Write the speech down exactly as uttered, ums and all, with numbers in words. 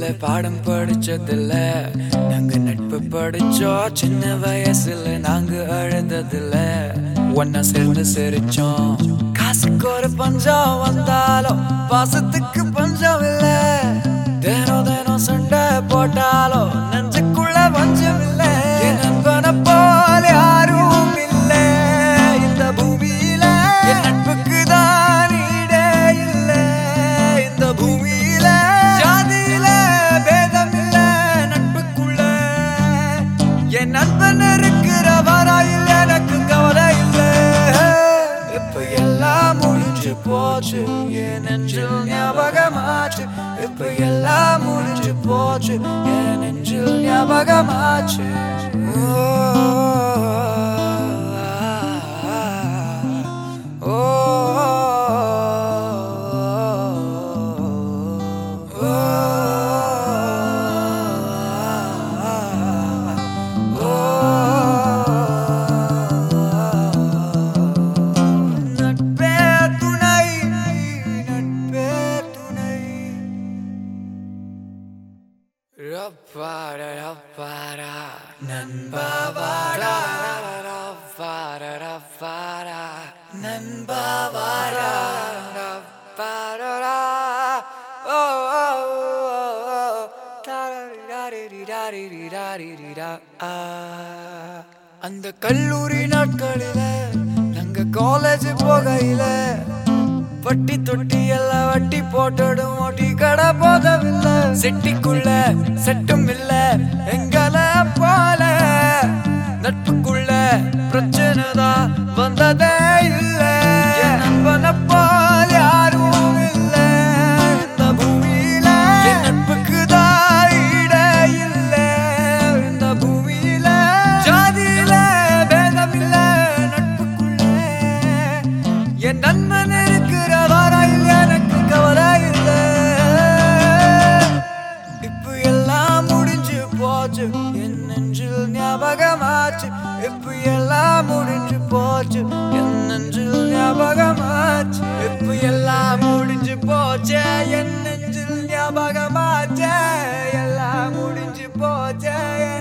பாடம் படிச்சதில்ல நாங்க நட்பு படிச்சோம் சின்ன வயசுல நாங்க அழுததில்ல ஒன்னா சேர்ந்து சிரிச்சோம் காசுக்கு ஒரு பஞ்சம் வந்தாலும் பாசத்துக்கு பஞ்சம் இல்ல தினம் தினம் சண்டை போட்டாலும் நெஞ்சுக்குள்ள பஞ்சம் இல்ல என் நண்பனை போல யாரும் இல்ல இந்த பூமியில என் நட்புக்கு தான் ஈடே இல்ல இந்த பூமியில ஜாதியில பேதம் இல்ல நட்புக்குள்ள என் நண்பன் இருக்கிற வரையில் எனக்கு கவலை இல்ல இப்ப எல்லாம் முடிஞ்சு போச்சு என் நெஞ்சில் ஞாபகமாச்சு இப்ப எல்லாம் முடிஞ்சு போச்சு என் நெஞ்சில் ஞாபகமாச்சு Ra-pa-da, ra-pa-da, Nanba-va-da, ra-pa-da, ra-pa-da, Nanba-va-da, ra-pa-da-da, oh, oh, oh, da-da-di-da-di-di-da-di-di-da-di-di-da. அந்த கல்லூரி நாட்களில நாங்க காலேஜ் போகையில வட்டி தொட்டி எல்லாம் வட்டி போட்டடும் ஓட்டி கடை போதவில்லை செட்டிக்குள்ள செட்டும் இல்ல எங்களை போல நட்புக்குள்ள பிரச்சனை தான் வந்ததே இல்ல நண்பனை போல யாரும் இல்ல இந்த பூமியில என் நட்புக்கு தான் ஈடே இல்ல இந்த பூமியில ஜாதியில பேதம் இல்ல நட்புக்குள்ள என் நண்பன் இருக்கிற வரையில் எனக்கு கவலை இல்ல இப்ப எல்லாம் முடிஞ்சு போச்சு என் நெஞ்சில் ஞாபகமாச்சு இப்ப எல்லாம் முடிஞ்சு போச்சு என் நெஞ்சில் ஞாபகமாச்சு இப்ப எல்லாம் முடிஞ்சு போச்சு என் நெஞ்சில் ஞாபகமாச்சு எல்லாம் முடிஞ்சு போச்சு